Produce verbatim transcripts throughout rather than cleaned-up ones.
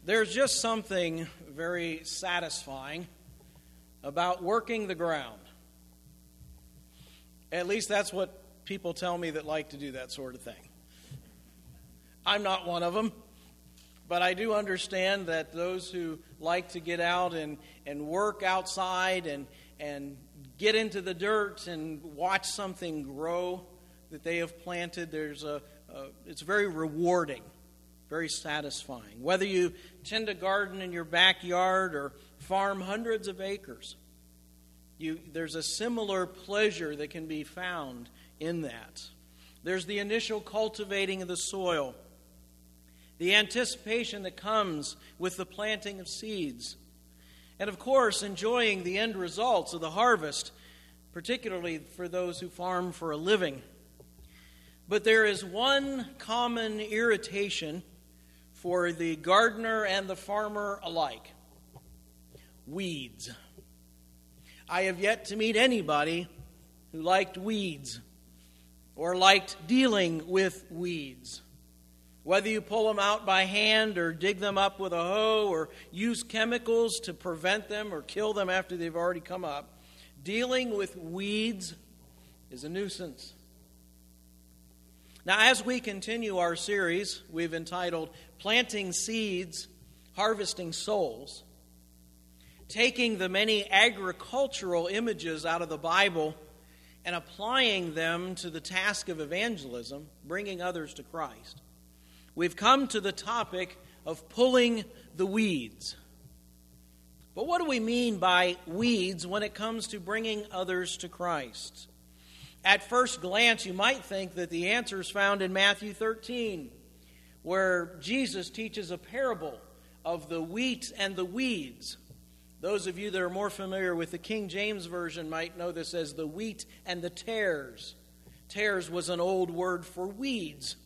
There's just something very satisfying about working the ground. At least that's what people tell me that like to do that sort of thing. I'm not one of them, but I do understand that those who like to get out and, and work outside and, and get into the dirt and watch something grow that they have planted, there's a, a it's very rewarding. Very satisfying. Whether you tend a garden in your backyard or farm hundreds of acres, you, there's a similar pleasure that can be found in that. There's the initial cultivating of the soil, the anticipation that comes with the planting of seeds, and of course enjoying the end results of the harvest, particularly for those who farm for a living. But there is one common irritation for the gardener and the farmer alike: weeds. I have yet to meet anybody who liked weeds or liked dealing with weeds. Whether you pull them out by hand or dig them up with a hoe or use chemicals to prevent them or kill them after they've already come up, dealing with weeds is a nuisance. Now, as we continue our series we've entitled Planting Seeds, Harvesting Souls, taking the many agricultural images out of the Bible and applying them to the task of evangelism, bringing others to Christ, we've come to the topic of pulling the weeds. But what do we mean by weeds when it comes to bringing others to Christ? At first glance, you might think that the answer is found in Matthew thirteen, where Jesus teaches a parable of the wheat and the weeds. Those of you that are more familiar with the King James Version might know this as the wheat and the tares. Tares was an old word for weeds.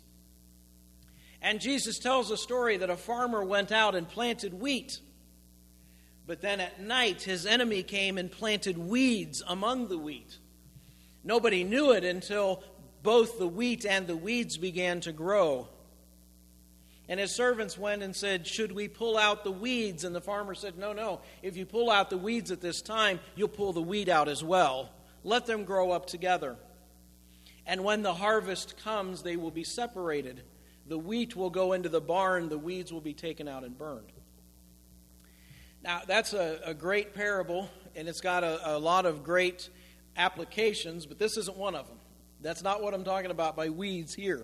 And Jesus tells a story that a farmer went out and planted wheat. But then at night, his enemy came and planted weeds among the wheat. Nobody knew it until both the wheat and the weeds began to grow. And his servants went and said, "Should we pull out the weeds?" And the farmer said, "No, no. If you pull out the weeds at this time, you'll pull the wheat out as well. Let them grow up together. And when the harvest comes, they will be separated. The wheat will go into the barn, the weeds will be taken out and burned." Now, that's a, a great parable, and it's got a, a lot of great applications, but this isn't one of them. That's not what I'm talking about by weeds here.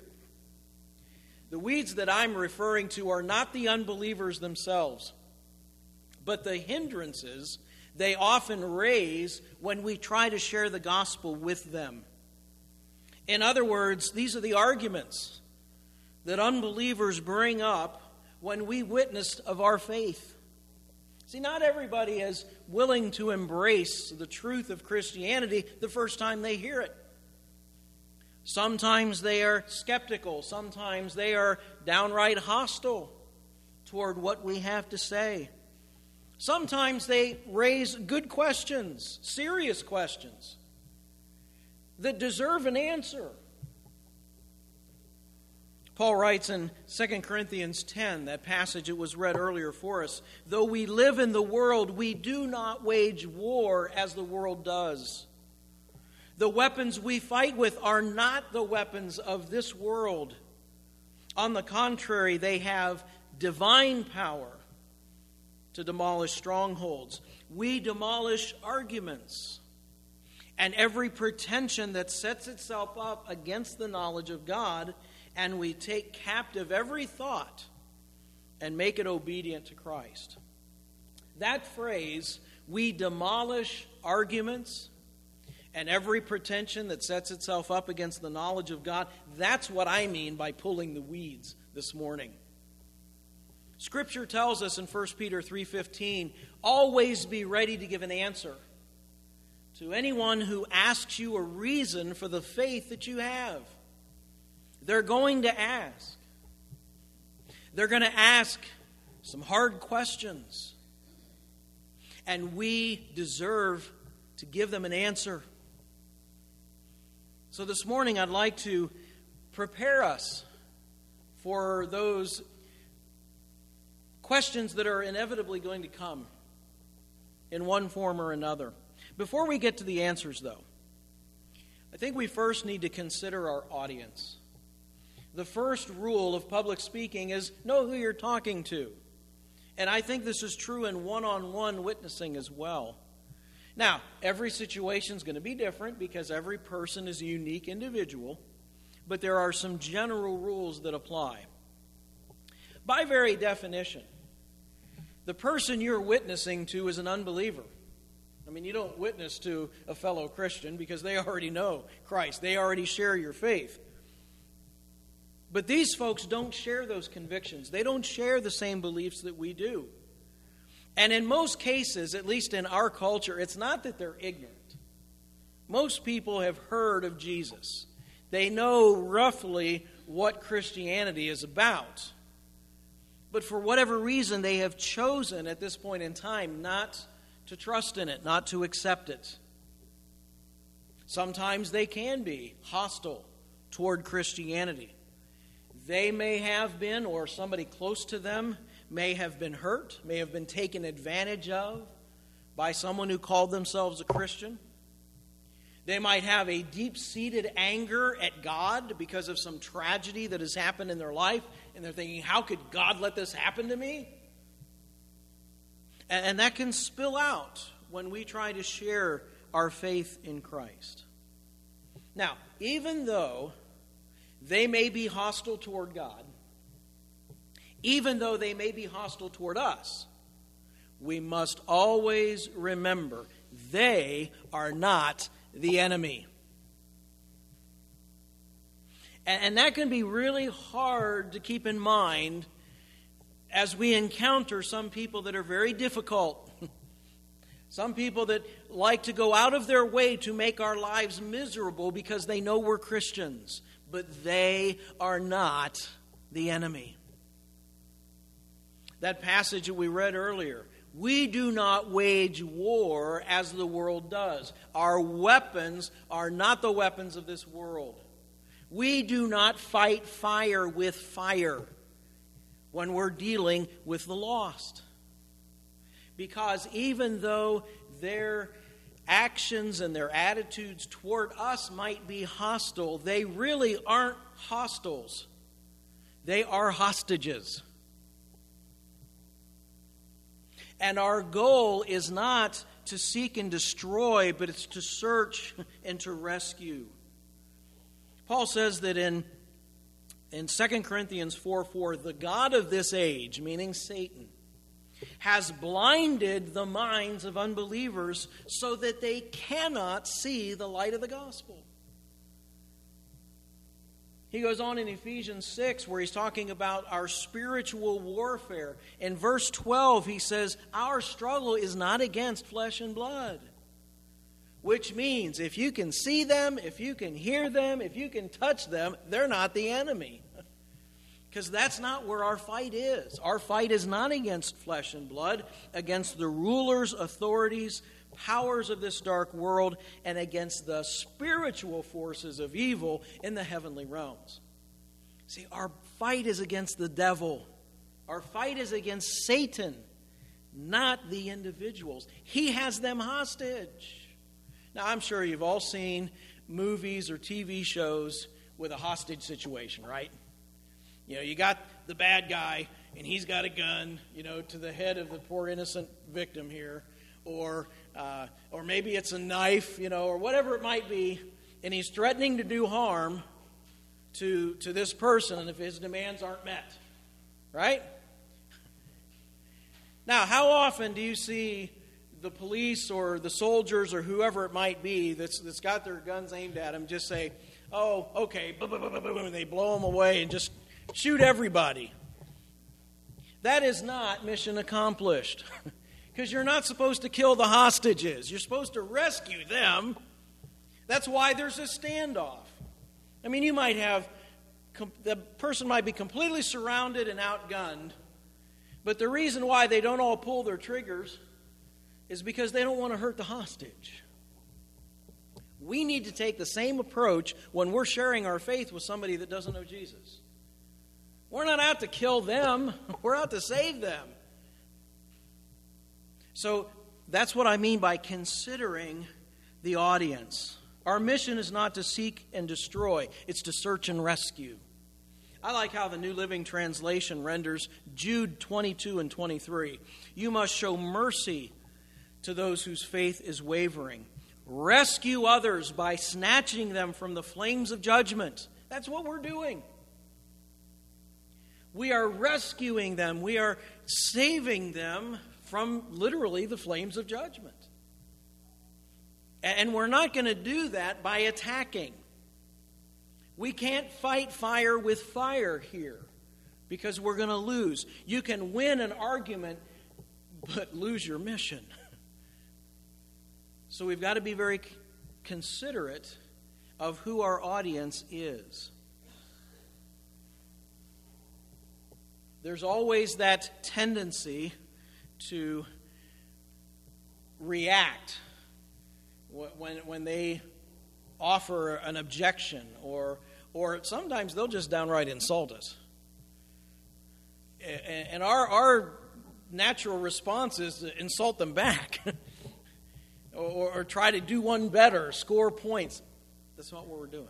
The weeds that I'm referring to are not the unbelievers themselves, but the hindrances they often raise when we try to share the gospel with them. In other words, these are the arguments that unbelievers bring up when we witness of our faith. See, not everybody is willing to embrace the truth of Christianity the first time they hear it. Sometimes they are skeptical. Sometimes they are downright hostile toward what we have to say. Sometimes they raise good questions, serious questions, that deserve an answer. Paul writes in Second Corinthians ten, that passage that was read earlier for us, "Though we live in the world, we do not wage war as the world does. The weapons we fight with are not the weapons of this world. On the contrary, they have divine power to demolish strongholds. We demolish arguments and every pretension that sets itself up against the knowledge of God, and we take captive every thought and make it obedient to Christ." That phrase, "we demolish arguments and every pretension that sets itself up against the knowledge of God," that's what I mean by pulling the weeds this morning. Scripture tells us in First Peter three fifteen, "Always be ready to give an answer to anyone who asks you a reason for the faith that you have." They're going to ask. They're going to ask some hard questions. And we deserve to give them an answer. So this morning I'd like to prepare us for those questions that are inevitably going to come in one form or another. Before we get to the answers, though, I think we first need to consider our audience. The first rule of public speaking is know who you're talking to. And I think this is true in one-on-one witnessing as well. Now, every situation is going to be different because every person is a unique individual, but there are some general rules that apply. By very definition, the person you're witnessing to is an unbeliever. I mean, you don't witness to a fellow Christian because they already know Christ. They already share your faith. But these folks don't share those convictions. They don't share the same beliefs that we do. And in most cases, at least in our culture, it's not that they're ignorant. Most people have heard of Jesus. They know roughly what Christianity is about. But for whatever reason, they have chosen at this point in time not to trust in it, not to accept it. Sometimes they can be hostile toward Christianity. They may have been, or somebody close to them may have been hurt, may have been taken advantage of by someone who called themselves a Christian. They might have a deep-seated anger at God because of some tragedy that has happened in their life, and they're thinking, how could God let this happen to me? And that can spill out when we try to share our faith in Christ. Now, even though they may be hostile toward God, even though they may be hostile toward us, we must always remember they are not the enemy. And that can be really hard to keep in mind as we encounter some people that are very difficult. Some people that like to go out of their way to make our lives miserable because they know we're Christians. But they are not the enemy. That passage that we read earlier, we do not wage war as the world does. Our weapons are not the weapons of this world. We do not fight fire with fire when we're dealing with the lost. Because even though their actions and their attitudes toward us might be hostile, they really aren't hostiles. They are hostages. And our goal is not to seek and destroy, but it's to search and to rescue. Paul says that in, in Second Corinthians four four, the God of this age, meaning Satan, has blinded the minds of unbelievers so that they cannot see the light of the gospel. He goes on in Ephesians six where he's talking about our spiritual warfare. In verse twelve he says, our struggle is not against flesh and blood. Which means if you can see them, if you can hear them, if you can touch them, they're not the enemy. Because that's not where our fight is. Our fight is not against flesh and blood, against the rulers, authorities, powers of this dark world, and against the spiritual forces of evil in the heavenly realms. See, our fight is against the devil. Our fight is against Satan, not the individuals. He has them hostage. Now, I'm sure you've all seen movies or T V shows with a hostage situation, right? You know, you got the bad guy, and he's got a gun, you know, to the head of the poor innocent victim here. Or uh, or maybe it's a knife, you know, or whatever it might be, and he's threatening to do harm to, to this person if his demands aren't met, right? Now, how often do you see the police or the soldiers or whoever it might be that's, that's got their guns aimed at him just say, oh, okay, and they blow them away and just shoot everybody? That is not mission accomplished. Because you're not supposed to kill the hostages. You're supposed to rescue them. That's why there's a standoff. I mean, you might have, the person might be completely surrounded and outgunned, but the reason why they don't all pull their triggers is because they don't want to hurt the hostage. We need to take the same approach when we're sharing our faith with somebody that doesn't know Jesus. We're not out to kill them. We're out to save them. So that's what I mean by considering the audience. Our mission is not to seek and destroy, it's to search and rescue. I like how the New Living Translation renders Jude twenty-two and twenty-three. You must show mercy to those whose faith is wavering. Rescue others by snatching them from the flames of judgment. That's what we're doing. We are rescuing them. We are saving them from literally the flames of judgment. And we're not going to do that by attacking. We can't fight fire with fire here because we're going to lose. You can win an argument, but lose your mission. So we've got to be very considerate of who our audience is. There's always that tendency to react when when they offer an objection, or or sometimes they'll just downright insult us. And our our natural response is to insult them back, or, or try to do one better, score points. That's not what we're doing.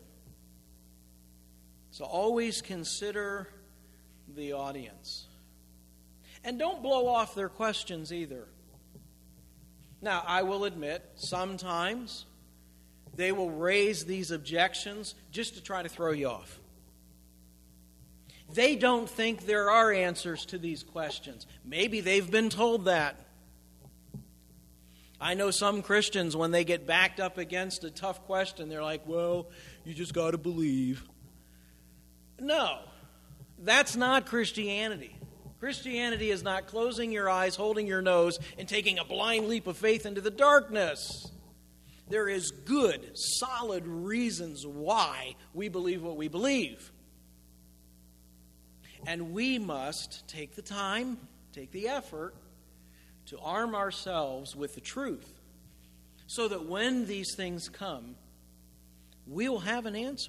So always consider the audience. And don't blow off their questions either. Now, I will admit, sometimes they will raise these objections just to try to throw you off. They don't think there are answers to these questions. Maybe they've been told that. I know some Christians, when they get backed up against a tough question, they're like, well, you just got to believe. No, that's not Christianity. Christianity is not closing your eyes, holding your nose, and taking a blind leap of faith into the darkness. There is good, solid reasons why we believe what we believe. And we must take the time, take the effort to arm ourselves with the truth so that when these things come, we will have an answer.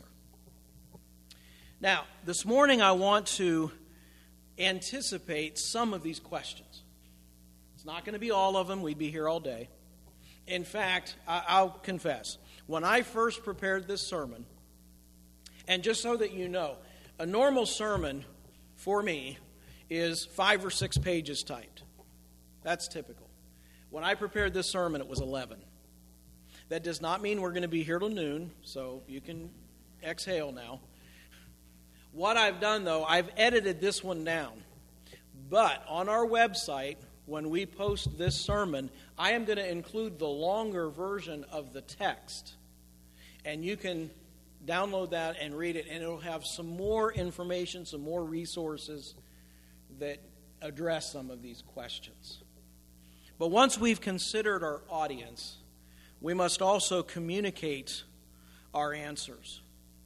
Now, this morning I want to anticipate some of these questions. It's not going to be all of them. We'd be here all day. In fact, I'll confess, when I first prepared this sermon, and just so that you know, a normal sermon for me is five or six pages typed. That's typical. When I prepared this sermon, it was eleven. That does not mean we're going to be here till noon, so you can exhale now. What I've done, though, I've edited this one down. But on our website, when we post this sermon, I am going to include the longer version of the text. And you can download that and read it, and it'll have some more information, some more resources that address some of these questions. But once we've considered our audience, we must also communicate our answers.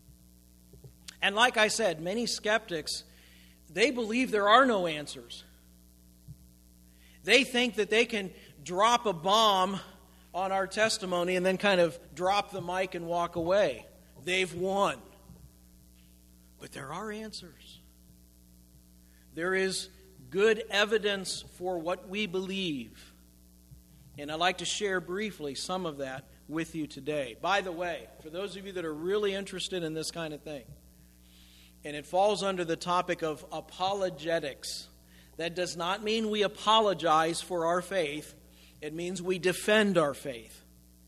And like I said, many skeptics, they believe there are no answers. They think that they can drop a bomb on our testimony and then kind of drop the mic and walk away. They've won. But there are answers. There is good evidence for what we believe. And I'd like to share briefly some of that with you today. By the way, for those of you that are really interested in this kind of thing, and it falls under the topic of apologetics. That does not mean we apologize for our faith. It means we defend our faith.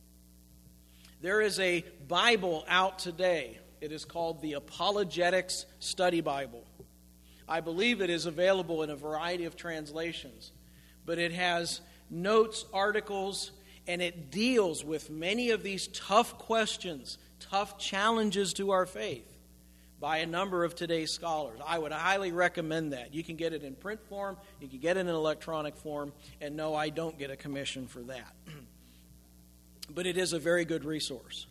There is a Bible out today. It is called the Apologetics Study Bible. I believe it is available in a variety of translations. But it has notes, articles, and it deals with many of these tough questions, tough challenges to our faith, by a number of today's scholars. I would highly recommend that. You can get it in print form, you can get it in electronic form, and no, I don't get a commission for that. But it is a very good resource.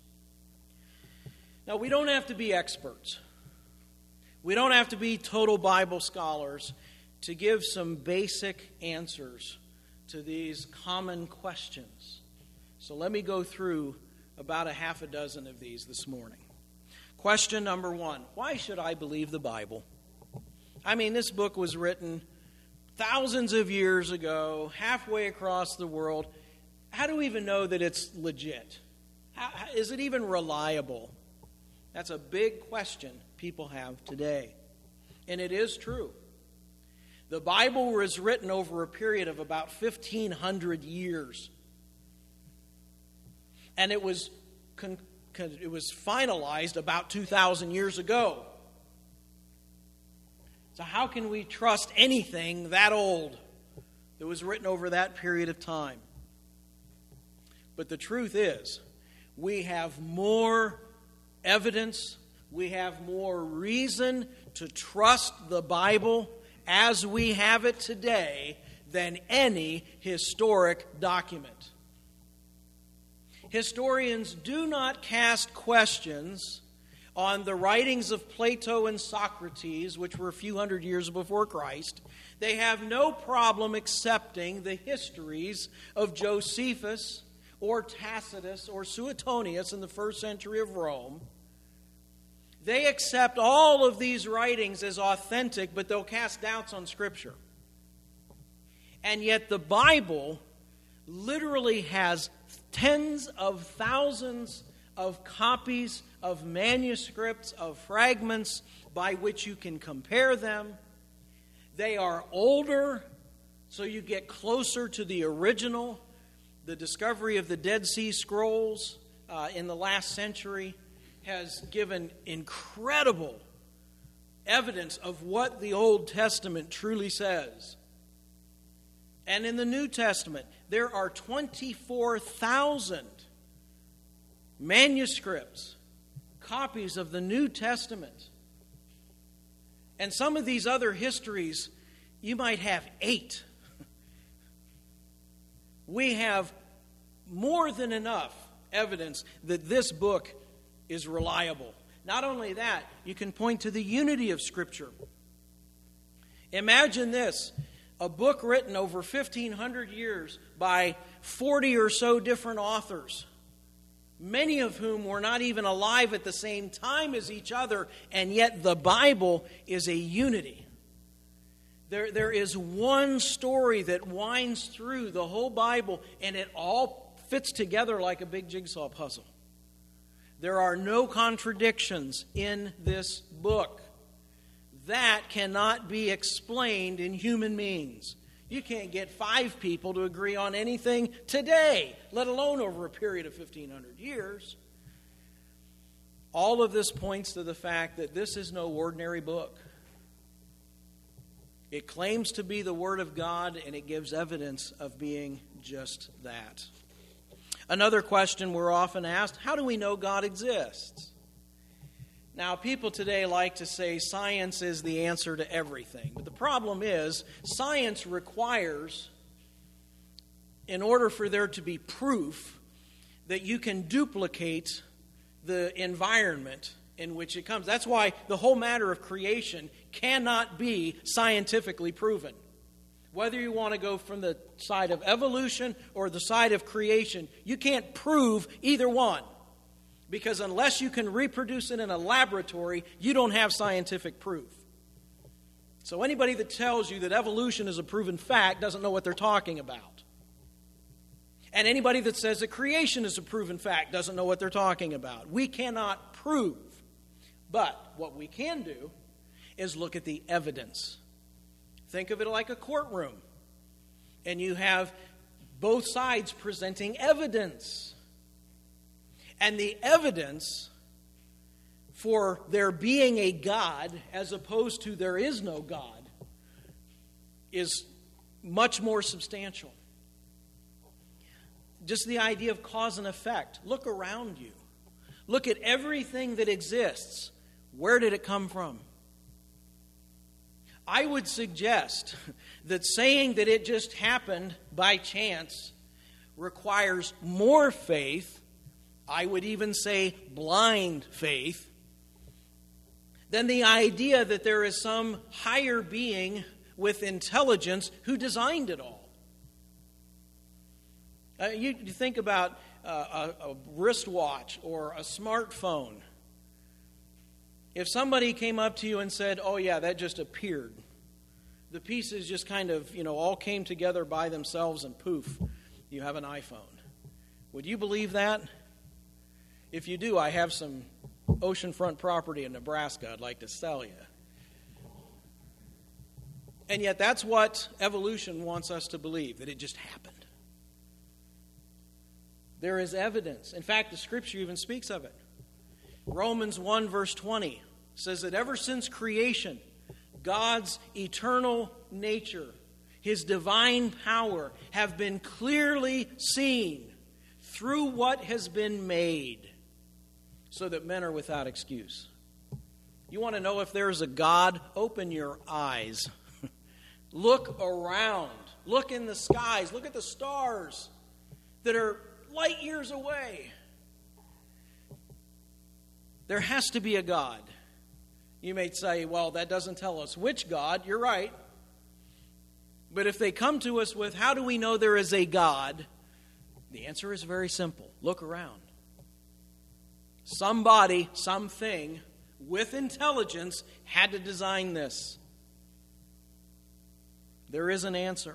Now, we don't have to be experts. We don't have to be total Bible scholars to give some basic answers to these common questions. So let me go through about a half a dozen of these this morning. Question number one, why should I believe the Bible? I mean, this book was written thousands of years ago, halfway across the world, how do we even know that it's legit? How, is it even reliable? That's a big question people have today. And it is true. The Bible was written over a period of about fifteen hundred years. And it was con- con- it was finalized about two thousand years ago. So how can we trust anything that old that was written over that period of time? But the truth is, we have more evidence, we have more reason to trust the Bible as we have it today than any historic document. Historians do not cast questions on the writings of Plato and Socrates, which were a few hundred years before Christ. They have no problem accepting the histories of Josephus or Tacitus or Suetonius in the first century of Rome. They accept all of these writings as authentic, but they'll cast doubts on Scripture. And yet the Bible literally has tens of thousands of copies of manuscripts, of fragments by which you can compare them. They are older, so you get closer to the original. The discovery of the Dead Sea Scrolls uh, in the last century has given incredible evidence of what the Old Testament truly says. And in the New Testament, there are twenty-four thousand manuscripts, copies of the New Testament. And some of these other histories, you might have eight. We have more than enough evidence that this book is reliable. Not only that, you can point to the unity of Scripture. Imagine this, a book written over fifteen hundred years by forty or so different authors, many of whom were not even alive at the same time as each other, and yet the Bible is a unity. There, there is one story that winds through the whole Bible, and it all fits together like a big jigsaw puzzle. There are no contradictions in this book. That cannot be explained in human means. You can't get five people to agree on anything today, let alone over a period of fifteen hundred years. All of this points to the fact that this is no ordinary book. It claims to be the Word of God, and it gives evidence of being just that. Another question we're often asked, how do we know God exists? Now, people today like to say science is the answer to everything. But the problem is, science requires, in order for there to be proof, that you can duplicate the environment in which it comes. That's why the whole matter of creation cannot be scientifically proven. Whether you want to go from the side of evolution or the side of creation, you can't prove either one. Because unless you can reproduce it in a laboratory, you don't have scientific proof. So anybody that tells you that evolution is a proven fact doesn't know what they're talking about. And anybody that says that creation is a proven fact doesn't know what they're talking about. We cannot prove. But what we can do is look at the evidence. Think of it like a courtroom. And you have both sides presenting evidence. And the evidence for there being a God as opposed to there is no God is much more substantial. Just the idea of cause and effect. Look around you. Look at everything that exists. Where did it come from? I would suggest that saying that it just happened by chance requires more faith, I would even say blind faith, than the idea that there is some higher being with intelligence who designed it all. Uh, you, you think about uh, a, a wristwatch or a smartphone. If somebody came up to you and said, oh yeah, that just appeared, the pieces just kind of, you know, all came together by themselves and poof, you have an iPhone. Would you believe that? If you do, I have some oceanfront property in Nebraska I'd like to sell you. And yet that's what evolution wants us to believe, that it just happened. There is evidence. In fact, the Scripture even speaks of it. Romans one verse twenty says that ever since creation, God's eternal nature, His divine power have been clearly seen through what has been made, so that men are without excuse. You want to know if there's a God? Open your eyes. Look around. Look in the skies. Look at the stars that are light years away. There has to be a God. You may say, well, that doesn't tell us which God. You're right. But if they come to us with, how do we know there is a God? The answer is very simple. Look around. Somebody, something with intelligence had to design this. There is an answer.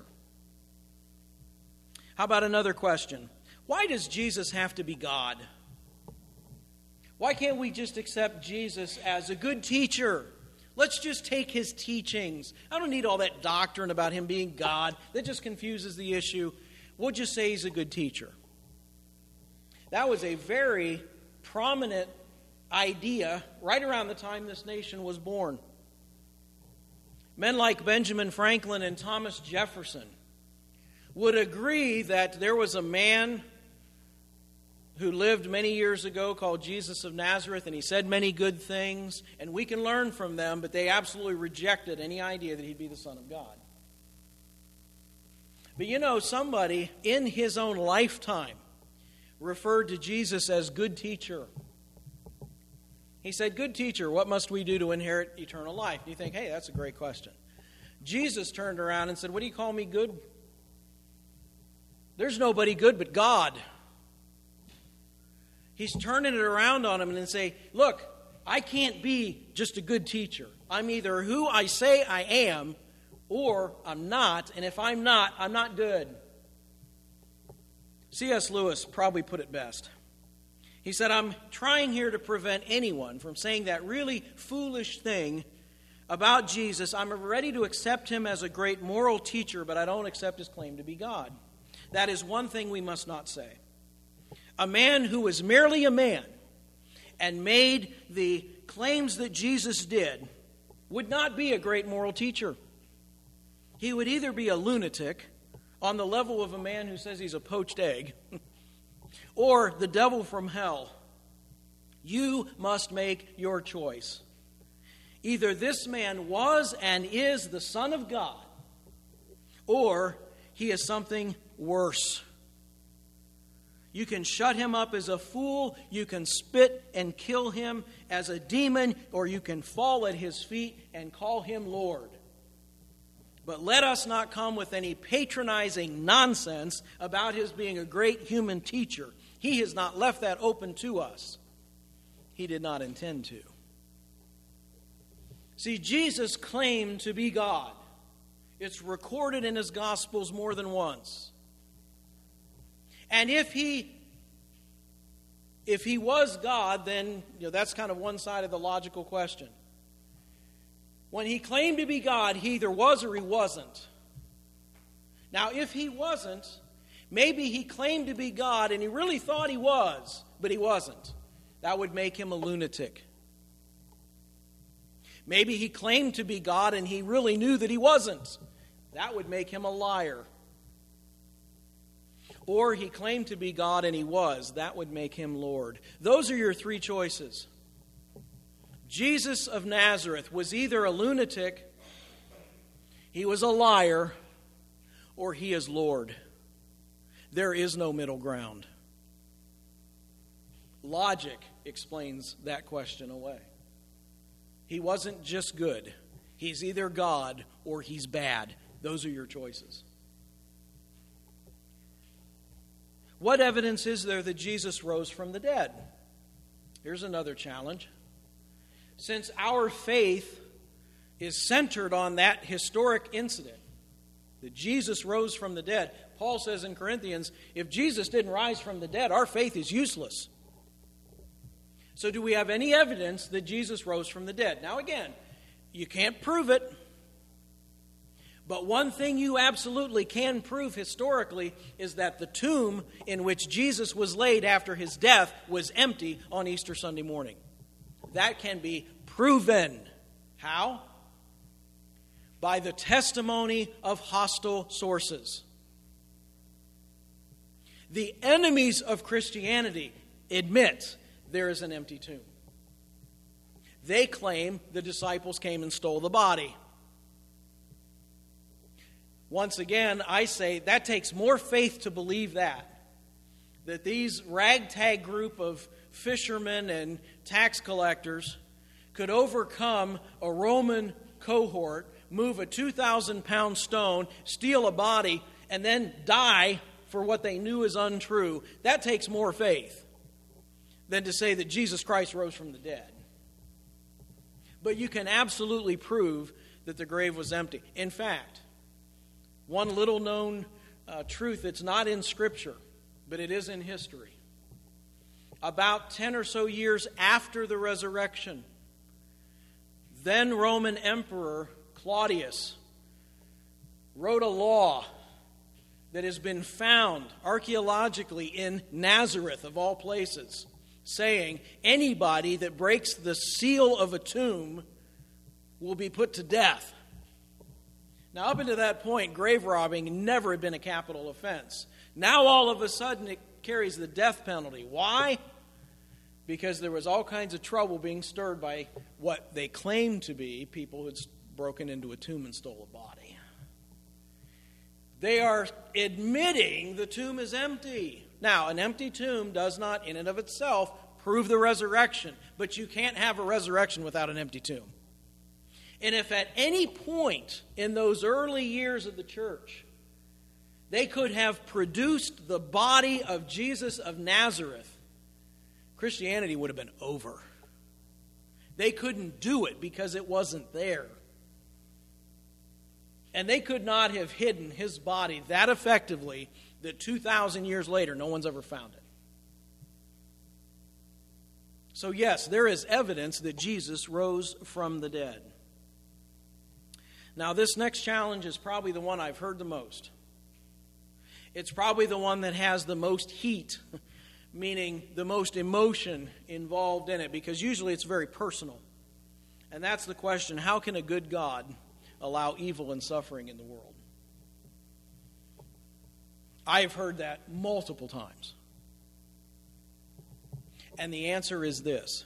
How about another question? Why does Jesus have to be God? Why can't we just accept Jesus as a good teacher? Let's just take His teachings. I don't need all that doctrine about Him being God. That just confuses the issue. We'll just say He's a good teacher. That was a very prominent idea right around the time this nation was born. Men like Benjamin Franklin and Thomas Jefferson would agree that there was a man who lived many years ago called Jesus of Nazareth, and he said many good things, and we can learn from them, but they absolutely rejected any idea that he'd be the Son of God. But you know, somebody in his own lifetime referred to Jesus as good teacher. He said, good teacher, what must we do to inherit eternal life? And you think, hey, that's a great question. Jesus turned around and said, what do you call me good? There's nobody good but God. He's turning it around on him and say, look, I can't be just a good teacher. I'm either who I say I am or I'm not, and if I'm not, I'm not good. C S Lewis probably put it best. He said, I'm trying here to prevent anyone from saying that really foolish thing about Jesus. I'm ready to accept Him as a great moral teacher, but I don't accept His claim to be God. That is one thing we must not say. A man who was merely a man and made the claims that Jesus did would not be a great moral teacher. He would either be a lunatic on the level of a man who says he's a poached egg, or the devil from hell. You must make your choice. Either this man was and is the Son of God, or he is something worse. You can shut him up as a fool, you can spit and kill him as a demon, or you can fall at his feet and call him Lord. But let us not come with any patronizing nonsense about his being a great human teacher. He has not left that open to us. He did not intend to. See, Jesus claimed to be God. It's recorded in His Gospels more than once. And if he if he was God, then you know, that's kind of one side of the logical question. When He claimed to be God, He either was or He wasn't. Now, if He wasn't, maybe He claimed to be God and He really thought He was, but He wasn't. That would make Him a lunatic. Maybe He claimed to be God and He really knew that He wasn't. That would make Him a liar. Or He claimed to be God and He was. That would make Him Lord. Those are your three choices. Jesus of Nazareth was either a lunatic, He was a liar, or He is Lord. There is no middle ground. Logic explains that question away. He wasn't just good. He's either God or He's bad. Those are your choices. What evidence is there that Jesus rose from the dead? Here's another challenge. Since our faith is centered on that historic incident, that Jesus rose from the dead. Paul says in Corinthians, if Jesus didn't rise from the dead, our faith is useless. So do we have any evidence that Jesus rose from the dead? Now again, you can't prove it. But one thing you absolutely can prove historically is that the tomb in which Jesus was laid after his death was empty on Easter Sunday morning. That can be proven. How? By the testimony of hostile sources. The enemies of Christianity admit there is an empty tomb. They claim the disciples came and stole the body. Once again, I say that takes more faith to believe that. That these ragtag group of fishermen and tax collectors could overcome a Roman cohort, move a two thousand pound stone, steal a body, and then die for what they knew is untrue. That takes more faith than to say that Jesus Christ rose from the dead. But you can absolutely prove that the grave was empty. In fact, one little known uh, truth that's not in Scripture, but it is in history. About ten or so years after the resurrection, then Roman Emperor Claudius wrote a law that has been found archaeologically in Nazareth, of all places, saying anybody that breaks the seal of a tomb will be put to death. Now, up until that point, grave robbing never had been a capital offense. Now, all of a sudden, it carries the death penalty. Why? Because there was all kinds of trouble being stirred by what they claimed to be people who had broken into a tomb and stole a body. They are admitting the tomb is empty. Now, an empty tomb does not, in and of itself, prove the resurrection. But you can't have a resurrection without an empty tomb. And if at any point in those early years of the church, they could have produced the body of Jesus of Nazareth, Christianity would have been over. They couldn't do it because it wasn't there. And they could not have hidden his body that effectively that two thousand years later no one's ever found it. So yes, there is evidence that Jesus rose from the dead. Now, this next challenge is probably the one I've heard the most. It's probably the one that has the most heat, meaning the most emotion involved in it, because usually it's very personal. And that's the question, how can a good God allow evil and suffering in the world? I've heard that multiple times. And the answer is this.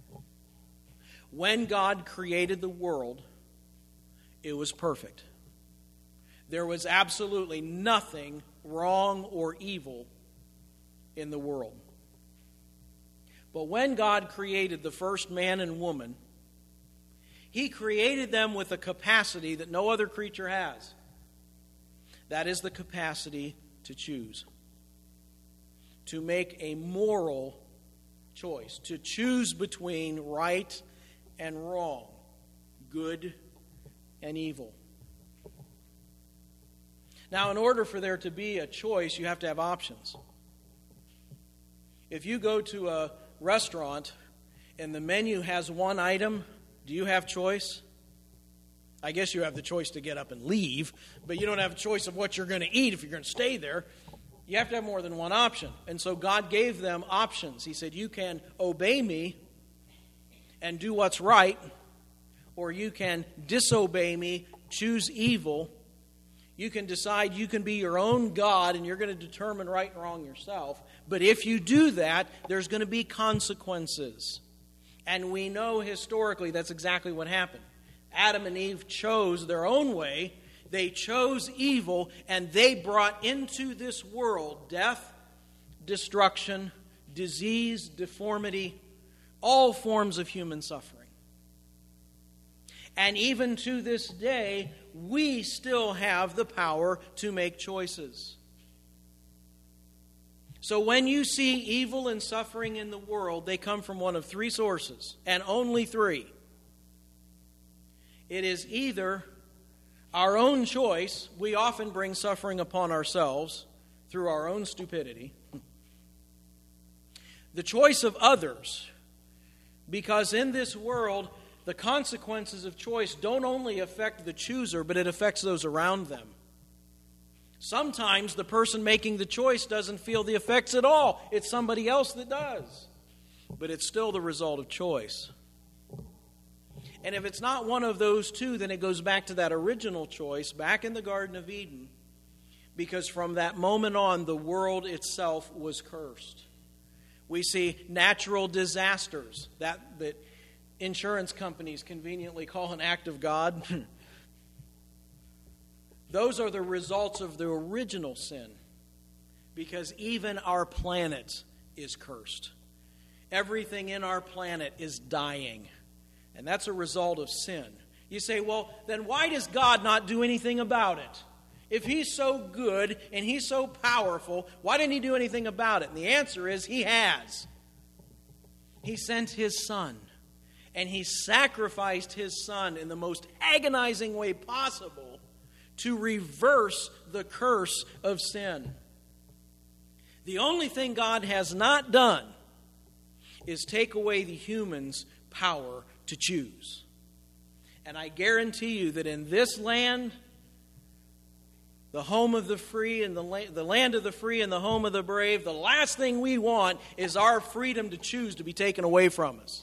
When God created the world, it was perfect. There was absolutely nothing wrong or evil in the world. But when God created the first man and woman, He created them with a capacity that no other creature has. That is the capacity to choose. To make a moral choice. To choose between right and wrong. Good and evil. Now, in order for there to be a choice, you have to have options. If you go to a restaurant and the menu has one item, do you have choice? I guess you have the choice to get up and leave, but you don't have a choice of what you're going to eat if you're going to stay there. You have to have more than one option. And so God gave them options. He said, you can obey me and do what's right, or you can disobey me, choose evil. You can decide you can be your own God and you're going to determine right and wrong yourself. But if you do that, there's going to be consequences. And we know historically that's exactly what happened. Adam and Eve chose their own way. They chose evil, and they brought into this world death, destruction, disease, deformity, all forms of human suffering. And even to this day, we still have the power to make choices. So when you see evil and suffering in the world, they come from one of three sources, and only three. It is either our own choice. We often bring suffering upon ourselves through our own stupidity. The choice of others, because in this world, the consequences of choice don't only affect the chooser, but it affects those around them. Sometimes the person making the choice doesn't feel the effects at all. It's somebody else that does. But it's still the result of choice. And if it's not one of those two, then it goes back to that original choice, back in the Garden of Eden. Because from that moment on, the world itself was cursed. We see natural disasters, that, that insurance companies conveniently call an act of God. Those are the results of the original sin, because even our planet is cursed. Everything in our planet is dying, and that's a result of sin. You say, well, then why does God not do anything about it? If He's so good and He's so powerful, why didn't He do anything about it? And the answer is He has. He sent His Son, and He sacrificed His Son in the most agonizing way possible to reverse the curse of sin. The only thing God has not done is take away the human's power to choose. And I guarantee you that in this land, the home of the free and the, la- the land of the free and the home of the brave, the last thing we want is our freedom to choose to be taken away from us.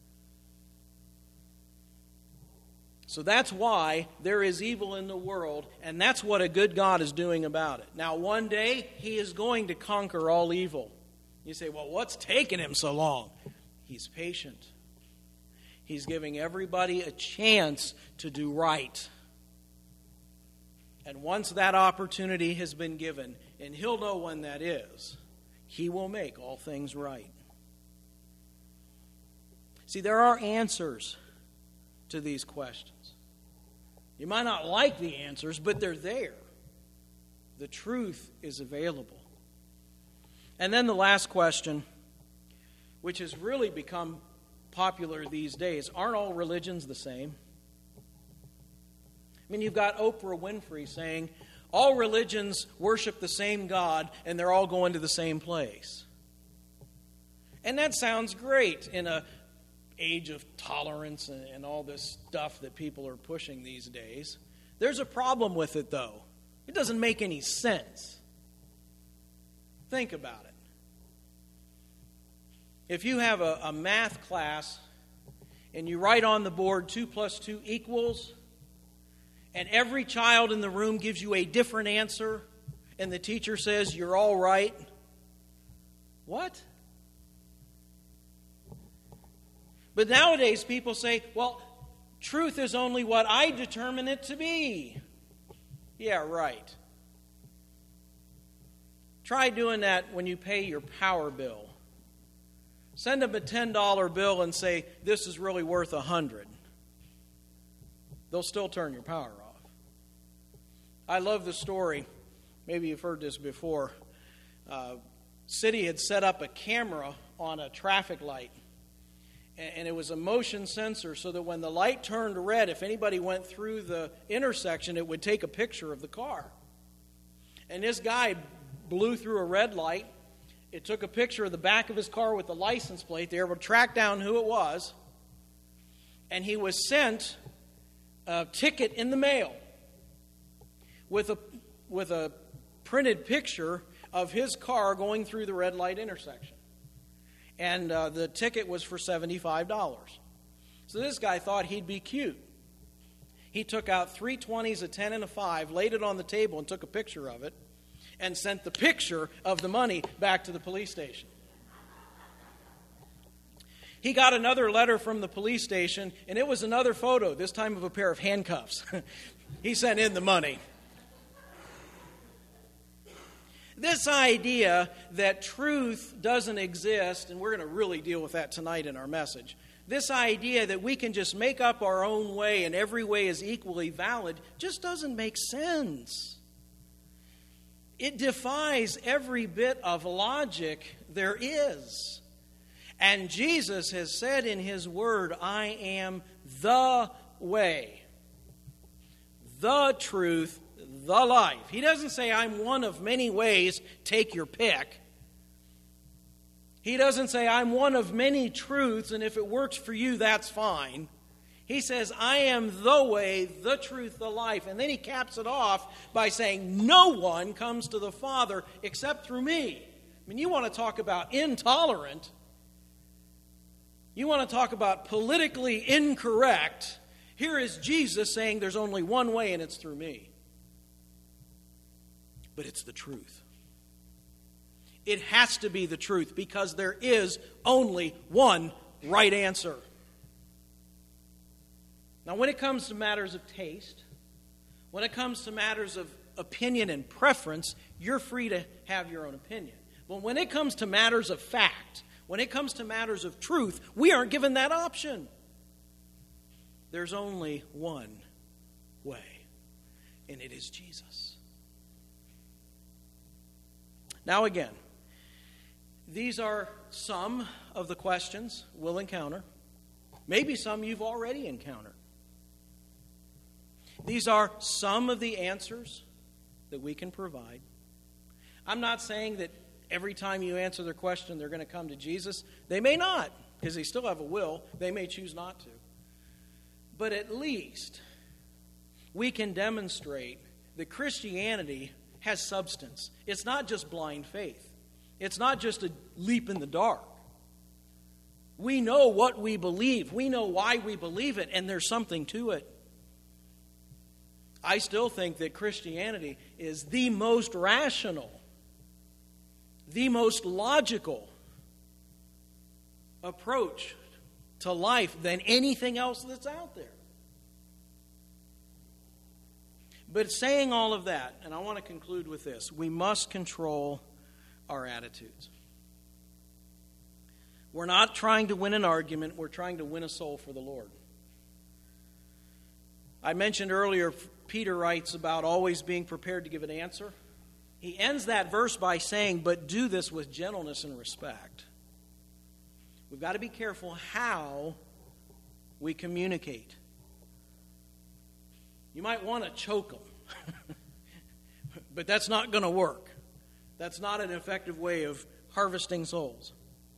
So that's why there is evil in the world, and that's what a good God is doing about it. Now, one day, He is going to conquer all evil. You say, well, what's taking Him so long? He's patient. He's giving everybody a chance to do right. And once that opportunity has been given, and He'll know when that is, He will make all things right. See, there are answers to these questions. You might not like the answers, but they're there. The truth is available. And then the last question, which has really become popular these days, aren't all religions the same? I mean, you've got Oprah Winfrey saying, all religions worship the same God, and they're all going to the same place. And that sounds great in a age of tolerance and, and all this stuff that people are pushing these days. There's a problem with it, though. It doesn't make any sense. Think about it. If you have a, a math class and you write on the board two plus two equals, and every child in the room gives you a different answer, and the teacher says, you're all right, what? But nowadays people say, well, truth is only what I determine it to be. Yeah, right. Try doing that when you pay your power bill. Send them a ten dollar bill and say, this is really worth a hundred. They'll still turn your power off. I love the story. Maybe you've heard this before. Uh, city had set up a camera on a traffic light. And it was a motion sensor so that when the light turned red, if anybody went through the intersection, it would take a picture of the car. And this guy blew through a red light. It took a picture of the back of his car with the license plate. They were able to track down who it was. And he was sent a ticket in the mail with a, with a printed picture of his car going through the red light intersection. And uh, the ticket was for seventy-five dollars. So this guy thought he'd be cute. He took out three twenties, a ten, and a five, laid it on the table and took a picture of it, and sent the picture of the money back to the police station. He got another letter from the police station, and it was another photo, this time of a pair of handcuffs. He sent in the money. This idea that truth doesn't exist, and we're going to really deal with that tonight in our message, this idea that we can just make up our own way and every way is equally valid just doesn't make sense. It defies every bit of logic there is. And Jesus has said in His Word, I am the way. the truth, the life. He doesn't say, I'm one of many ways, take your pick. He doesn't say, I'm one of many truths, and if it works for you, that's fine. He says, I am the way, the truth, the life. And then he caps it off by saying, no one comes to the Father except through me. I mean, you want to talk about intolerant. You want to talk about politically incorrect. Here is Jesus saying there's only one way, and it's through me. But it's the truth. It has to be the truth because there is only one right answer. Now, when it comes to matters of taste, when it comes to matters of opinion and preference, you're free to have your own opinion. But when it comes to matters of fact, when it comes to matters of truth, we aren't given that option. There's only one way, and it is Jesus. Now again, these are some of the questions we'll encounter. Maybe some you've already encountered. These are some of the answers that we can provide. I'm not saying that every time you answer their question, they're going to come to Jesus. They may not, because they still have a will. They may choose not to. But at least we can demonstrate that Christianity has substance. It's not just blind faith. It's not just a leap in the dark. We know what we believe. We know why we believe it, and there's something to it. I still think that Christianity is the most rational, the most logical approach to life than anything else that's out there. But saying all of that, and I want to conclude with this, we must control our attitudes. We're not trying to win an argument, we're trying to win a soul for the Lord. I mentioned earlier, Peter writes about always being prepared to give an answer. He ends that verse by saying, but do this with gentleness and respect. We've got to be careful how we communicate. You might want to choke them, but that's not going to work. That's not an effective way of harvesting souls.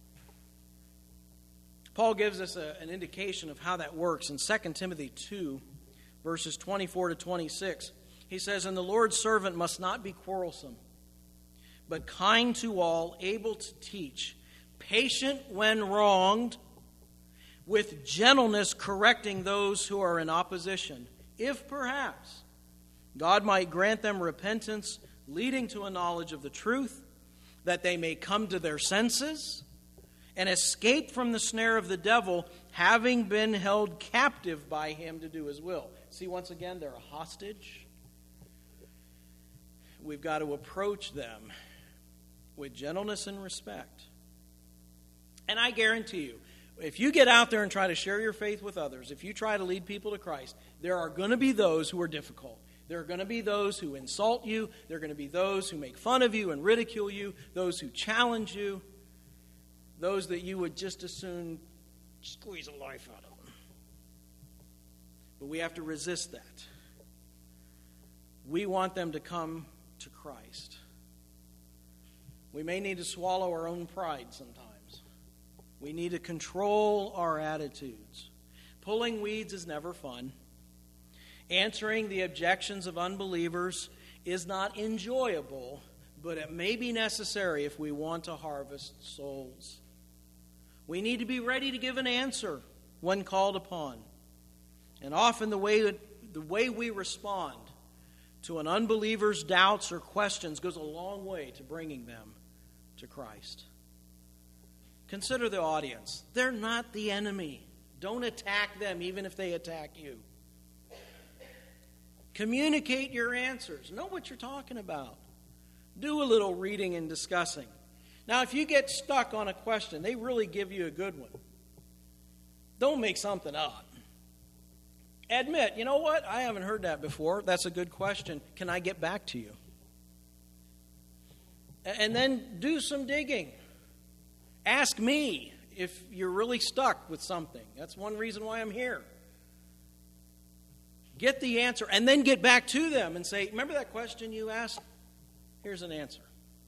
Paul gives us a, an indication of how that works in Second Timothy two, verses twenty-four to twenty-six. He says, and the Lord's servant must not be quarrelsome, but kind to all, able to teach, patient when wronged, with gentleness correcting those who are in opposition, if perhaps God might grant them repentance, leading to a knowledge of the truth, that they may come to their senses and escape from the snare of the devil, having been held captive by him to do his will. See, once again, they're a hostage. We've got to approach them with gentleness and respect. And I guarantee you, if you get out there and try to share your faith with others, if you try to lead people to Christ, there are going to be those who are difficult. There are going to be those who insult you. There are going to be those who make fun of you and ridicule you, those who challenge you, those that you would just as soon squeeze a life out of them. But we have to resist that. We want them to come to Christ. We may need to swallow our own pride sometimes. We need to control our attitudes. Pulling weeds is never fun. Answering the objections of unbelievers is not enjoyable, but it may be necessary if we want to harvest souls. We need to be ready to give an answer when called upon. And often the way that, the way we respond to an unbeliever's doubts or questions goes a long way to bringing them to Christ. Consider the audience. They're not the enemy. Don't attack them even if they attack you. Communicate your answers. Know what you're talking about. Do a little reading and discussing. Now, if you get stuck on a question, they really give you a good one. Don't make something up. Admit, you know what? I haven't heard that before. That's a good question. Can I get back to you? And then do some digging. Ask me if you're really stuck with something. That's one reason why I'm here. Get the answer, and then get back to them and say, remember that question you asked? Here's an answer.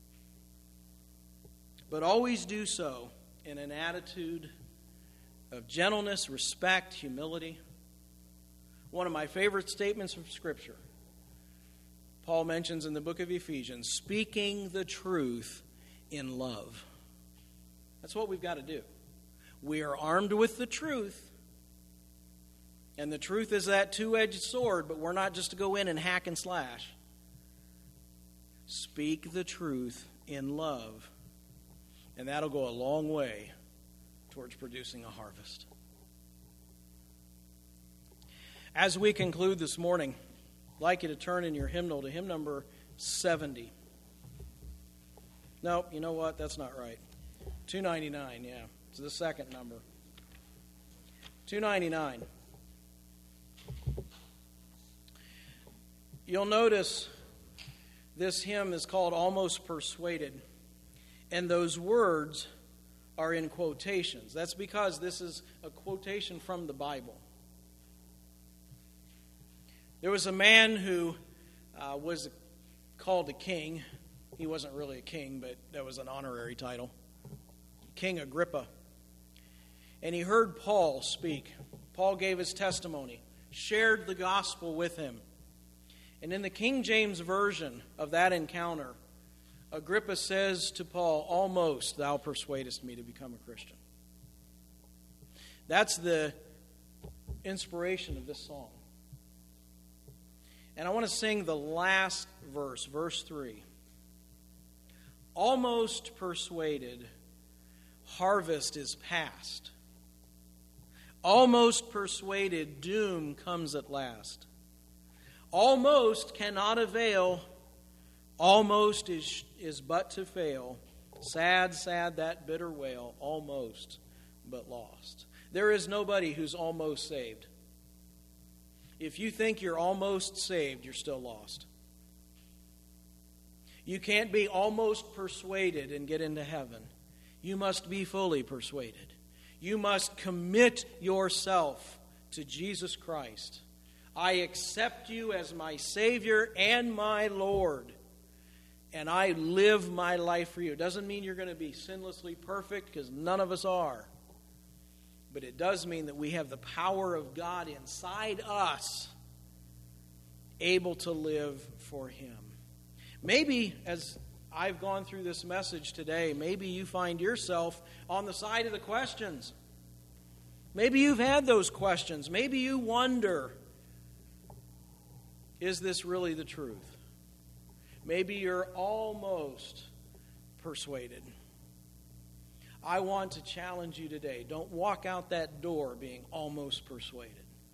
But always do so in an attitude of gentleness, respect, humility. One of my favorite statements from Scripture, Paul mentions in the book of Ephesians, speaking the truth in love. That's what we've got to do. We are armed with the truth. And the truth is that two-edged sword, but we're not just to go in and hack and slash. Speak the truth in love. And that'll go a long way towards producing a harvest. As we conclude this morning, I'd like you to turn in your hymnal to hymn number seventy. No, you know what? That's not right. two ninety-nine, yeah. It's the second number. two ninety-nine. You'll notice this hymn is called Almost Persuaded, and those words are in quotations. That's because this is a quotation from the Bible. There was a man who uh, was called a king. He wasn't really a king, but that was an honorary title. King Agrippa. And he heard Paul speak. Paul gave his testimony, shared the gospel with him. And in the King James Version of that encounter, Agrippa says to Paul, almost thou persuadest me to become a Christian. That's the inspiration of this song. And I want to sing the last verse, verse three. Almost persuaded, harvest is past. Almost persuaded, doom comes at last. Almost cannot avail, almost is, is but to fail. Sad, sad that bitter wail, almost but lost. There is nobody who's almost saved. If you think you're almost saved, you're still lost. You can't be almost persuaded and get into heaven. You must be fully persuaded. You must commit yourself to Jesus Christ. I accept you as my Savior and my Lord, and I live my life for you. It doesn't mean you're going to be sinlessly perfect, because none of us are. But it does mean that we have the power of God inside us, able to live for Him. Maybe, as I've gone through this message today, maybe you find yourself on the side of the questions. Maybe you've had those questions. Maybe you wonder, is this really the truth? Maybe you're almost persuaded. I want to challenge you today. Don't walk out that door being almost persuaded.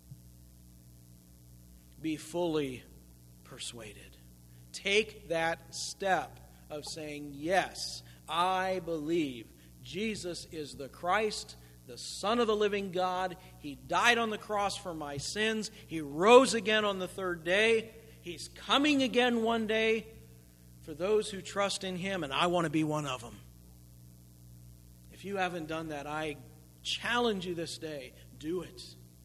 Be fully persuaded. Take that step of saying, yes, I believe Jesus is the Christ, the Son of the living God. He died on the cross for my sins. He rose again on the third day. He's coming again one day for those who trust in Him, and I want to be one of them. If you haven't done that, I challenge you this day, do it.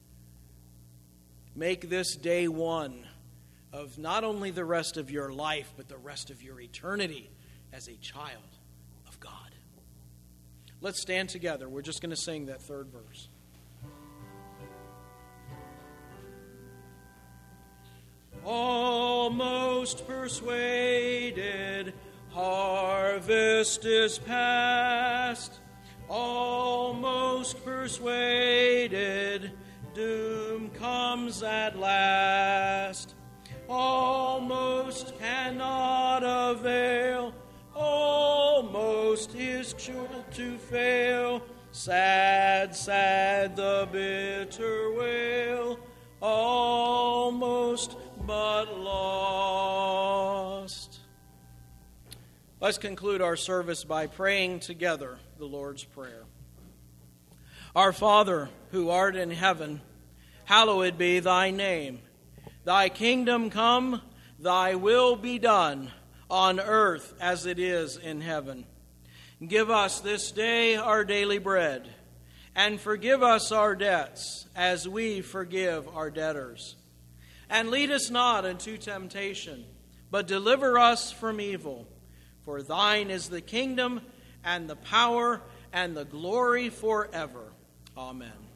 Make this day one of not only the rest of your life, but the rest of your eternity as a child of God. Let's stand together. We're just going to sing that third verse. Almost persuaded, harvest is past. Almost persuaded, doom comes at last. Almost cannot avail, almost is sure to fail. Sad, sad the bitter wail, almost but lost. Let's conclude our service by praying together the Lord's Prayer. Our Father, who art in heaven, hallowed be thy name. Thy kingdom come, thy will be done, on earth as it is in heaven. Give us this day our daily bread, and forgive us our debts as we forgive our debtors. And lead us not into temptation, but deliver us from evil. For thine is the kingdom, and the power, and the glory forever. Amen.